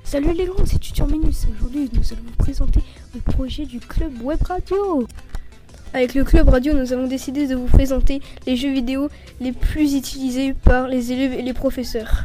Salut les grands, c'est Tutur Minus. Aujourd'hui, nous allons vous présenter le projet du Club Web Radio. Avec le Club Radio, nous avons décidé de vous présenter les jeux vidéo les plus utilisés par les élèves et les professeurs.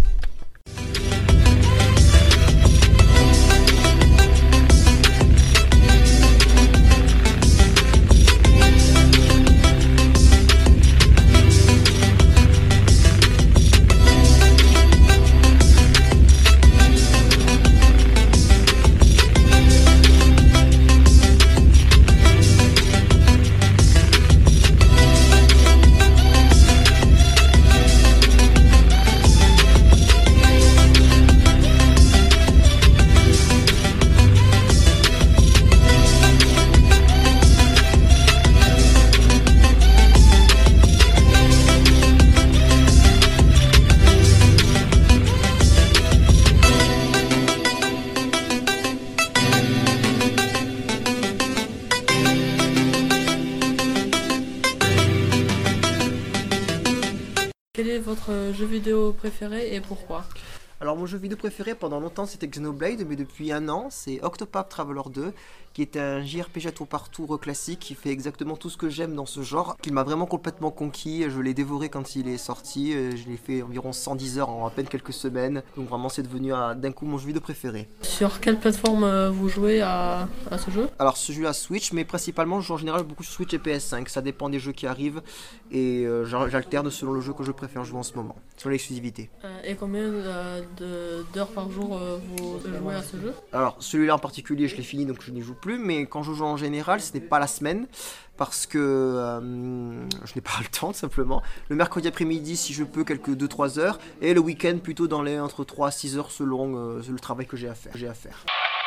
Quel est votre jeu vidéo préféré et pourquoi? Alors mon jeu vidéo préféré pendant longtemps c'était Xenoblade, mais depuis un an c'est Octopath Traveler 2 qui est un JRPG à tour par tour classique qui fait exactement tout ce que j'aime dans ce genre, qui m'a vraiment complètement conquis. Je l'ai dévoré quand il est sorti, je l'ai fait environ 110 heures en à peine quelques semaines, donc vraiment c'est devenu d'un coup mon jeu vidéo préféré. Sur quelle plateforme vous jouez à ce jeu? Alors ce jeu à Switch, mais principalement je joue en général beaucoup sur Switch et PS5, ça dépend des jeux qui arrivent et j'alterne selon le jeu que je préfère jouer en ce moment, selon l'exclusivité. Et combien d'heures par jour vous jouez à ce jeu? Alors celui-là en particulier je l'ai fini donc je n'y joue plus, mais quand je joue en général ce n'est pas la semaine parce que je n'ai pas le temps tout simplement. Le mercredi après-midi si je peux quelques 2-3 heures et le week-end plutôt dans les entre 3 à 6 heures selon le travail que j'ai à faire.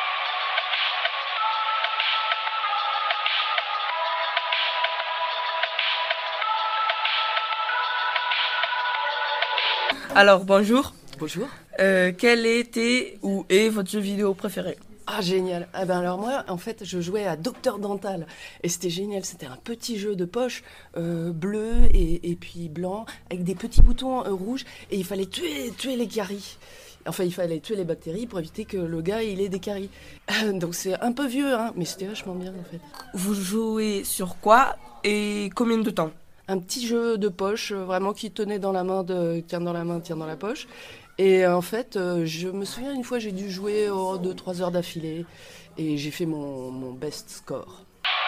Alors bonjour, Bonjour. Quel était ou est votre jeu vidéo préféré? Ah génial. Ah ben alors moi en fait je jouais à Docteur Dental et c'était génial. C'était un petit jeu de poche bleu et puis blanc avec des petits boutons rouges et il fallait tuer les caries. Enfin il fallait tuer les bactéries pour éviter que le gars il ait des caries. Donc c'est un peu vieux hein, mais c'était vachement bien en fait. Vous jouez sur quoi et combien de temps? Un petit jeu de poche vraiment qui tenait dans la main, tient dans la main, tient dans la poche. Et en fait, je me souviens une fois, j'ai dû jouer 2-3 heures d'affilée et j'ai fait mon best score.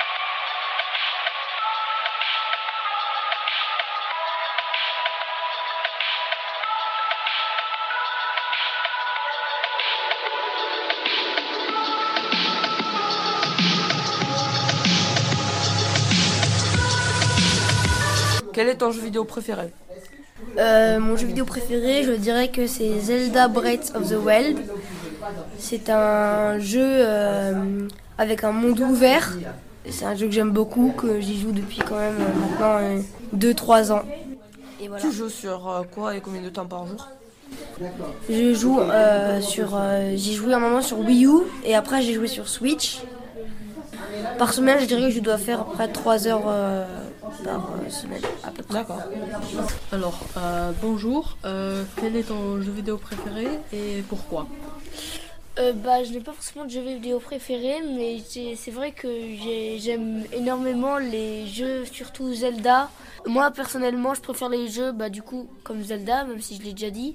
Quel est ton jeu vidéo préféré? Mon jeu vidéo préféré, je dirais que c'est Zelda Breath of the Wild. C'est un jeu avec un monde ouvert. C'est un jeu que j'aime beaucoup, que j'y joue depuis quand même maintenant 2-3 ans. Et voilà. Tu joues sur quoi et combien de temps par jour? Je joue j'ai joué un moment sur Wii U et après j'ai joué sur Switch. Par semaine, je dirais que je dois faire à peu près 3 heures par semaine à peu près. D'accord. Alors, bonjour. Quel est ton jeu vidéo préféré et pourquoi? Je n'ai pas forcément de jeu vidéo préféré, mais c'est vrai que j'aime énormément les jeux, surtout Zelda. Moi, personnellement, je préfère les jeux du coup comme Zelda, même si je l'ai déjà dit.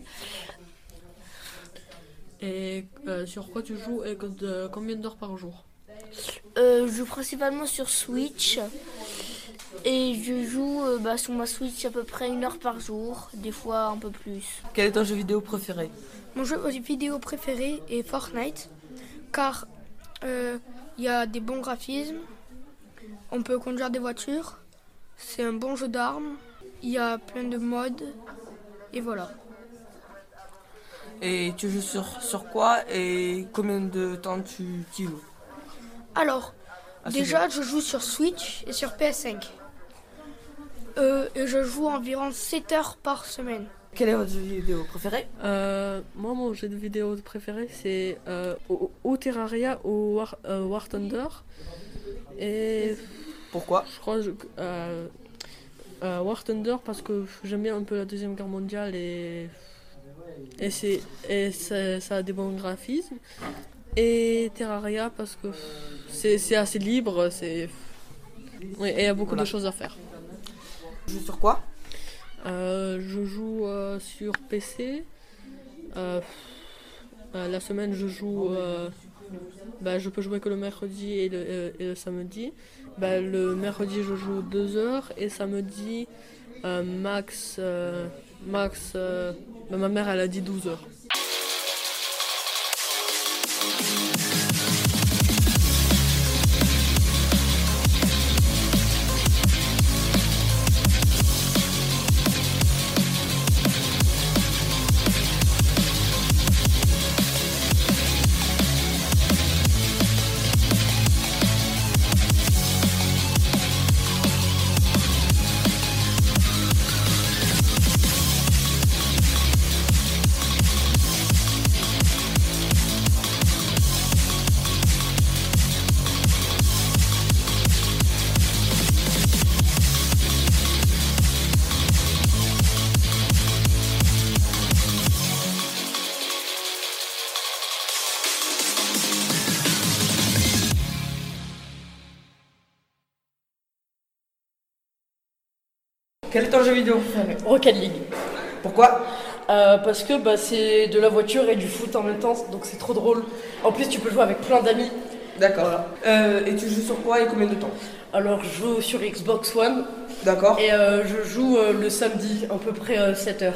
Et sur quoi tu joues et combien d'heures par jour? Je joue principalement sur Switch et je joue sur ma Switch à peu près 1 heure par jour, des fois un peu plus. Quel est ton jeu vidéo préféré? Mon jeu vidéo préféré est Fortnite, car il y a des bons graphismes, on peut conduire des voitures, c'est un bon jeu d'armes, il y a plein de modes, et voilà. Et tu joues sur quoi et combien de temps tu joues? Alors, déjà je joue sur Switch et sur PS5, et je joue environ 7 heures par semaine. Quel est votre jeu vidéo préféré? Moi, mon jeu vidéo préféré, c'est ou Terraria ou War Thunder. Et Pourquoi? je crois War Thunder parce que j'aime bien un peu la Deuxième Guerre mondiale et Ça a des bons graphismes. Et Terraria parce que c'est assez libre, oui, et il y a beaucoup de choses à faire. Tu joues sur quoi? Je joue sur PC. La semaine, je joue. Je peux jouer que le mercredi et le samedi. Le mercredi, je joue 2 heures et samedi, max. Ma mère, elle a dit 12 heures. Quel est ton jeu vidéo préféré? Rocket League. Pourquoi? Parce que c'est de la voiture et du foot en même temps, donc c'est trop drôle. En plus, tu peux jouer avec plein d'amis. D'accord. Et tu joues sur quoi et combien de temps? Alors, je joue sur Xbox One. D'accord. Et je joue le samedi, à peu près 7h.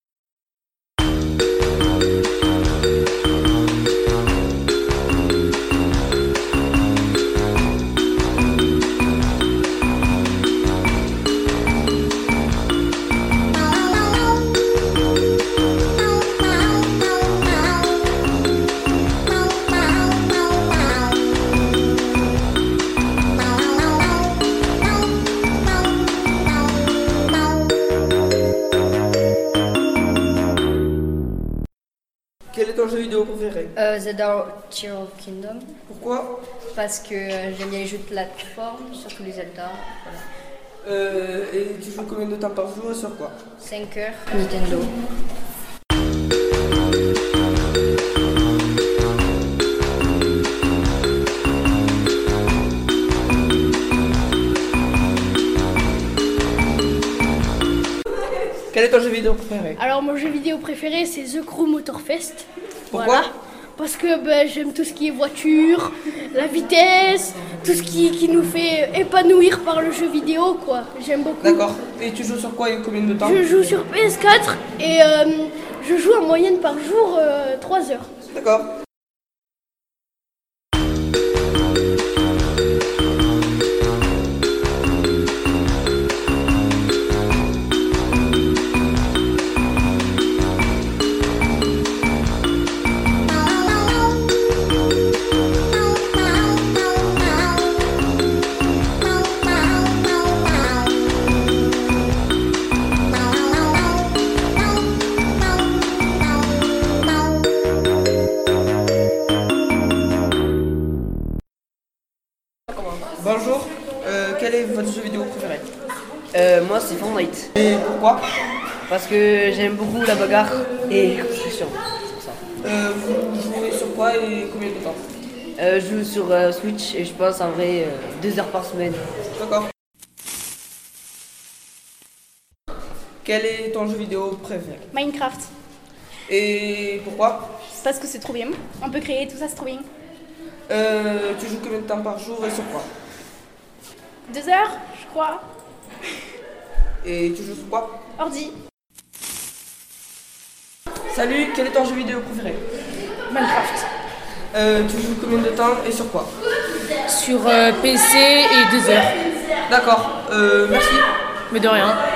Quel est ton jeu vidéo préféré? Zelda Tears of Kingdom. Pourquoi? Parce que j'aime bien les jeux de plateforme, surtout les Zelda. Voilà. Et tu joues combien de temps par jour et sur quoi? 5 heures, Nintendo. Quel est ton jeu vidéo préféré? Alors mon jeu vidéo préféré c'est The Crew Motorfest. Pourquoi? Voilà. Parce que j'aime tout ce qui est voiture, la vitesse, tout ce qui nous fait épanouir par le jeu vidéo quoi. J'aime beaucoup. D'accord. Et tu joues sur quoi et combien de temps? Je joue sur PS4 et je joue en moyenne par jour 3 heures. D'accord. Bonjour, quel est votre jeu vidéo préféré? Moi c'est Fortnite. Et pourquoi? Parce que j'aime beaucoup la bagarre et la construction. C'est pour ça. Vous jouez sur quoi et combien de temps? Je joue sur Switch et je passe en vrai 2 heures par semaine. D'accord. Quel est ton jeu vidéo préféré? Minecraft. Et pourquoi? Parce que c'est trop bien. On peut créer tout ça, c'est trop bien. Tu joues combien de temps par jour et sur quoi? 2 heures, je crois. Et tu joues sur quoi? Ordi. Salut, quel est ton jeu vidéo préféré? Minecraft. Tu joues combien de temps et sur quoi? Sur PC et 2 heures. D'accord, merci. Mais de rien.